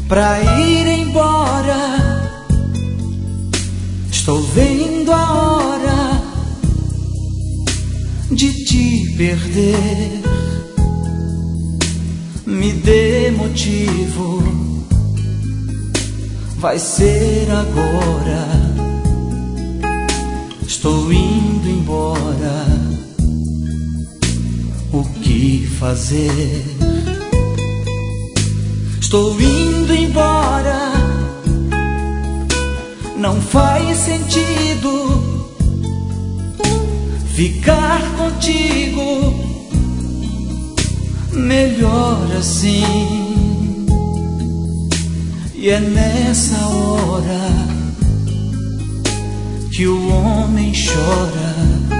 pra ir embora. Estou vendo a hora de te perder. Me dê motivo, vai ser agora. Estou indo embora. O que fazer? Estou indo embora. Não faz sentido ficar contigo. Melhor assim. E é nessa hora que o homem chora.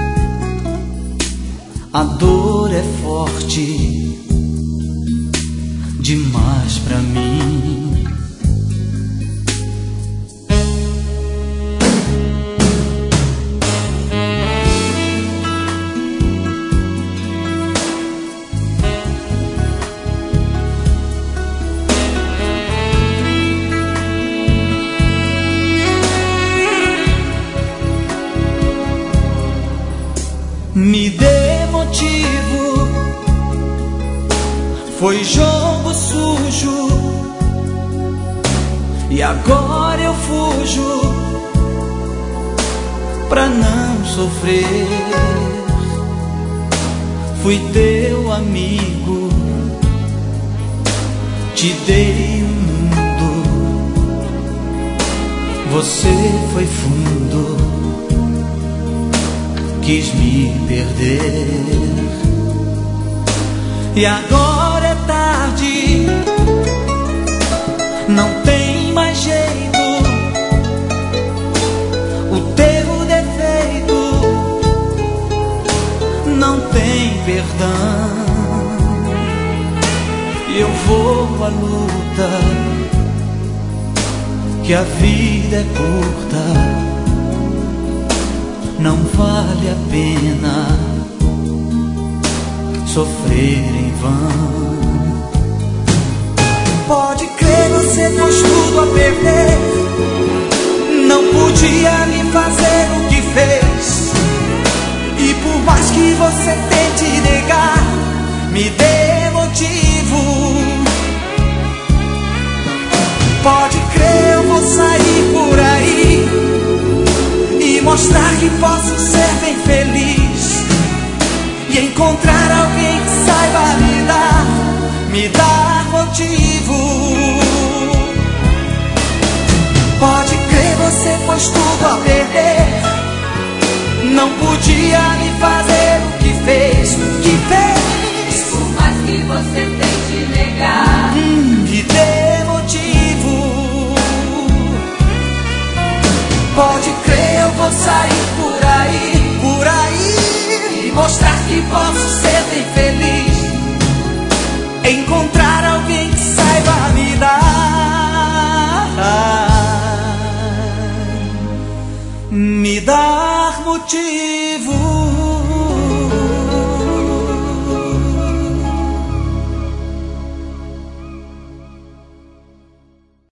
A dor é forte demais pra mim. Me dê motivo, foi jogo sujo e agora eu fujo pra não sofrer. Fui teu amigo, te dei o mundo, você foi fundo, quis me perder. E agora é tarde, não tem mais jeito. O teu defeito não tem perdão. E eu vou à luta, que a vida é curta. Não vale a pena sofrer em vão. Pode crer, você pôs tudo a perder. Não podia me fazer o que fez. E por mais que você tente negar, me dê motivo. Pode crer, eu vou sair por aí e mostrar que posso ser bem feliz. E encontrar alguém que saiba me dar motivo. Pode crer, você pôs tudo a perder. Não podia me fazer o que fez, Por mais que você tente negar, me dê motivo. Pode crer, eu vou sair por aí e mostrar que posso ser bem feliz. Encontrar alguém que saiba me dar motivo.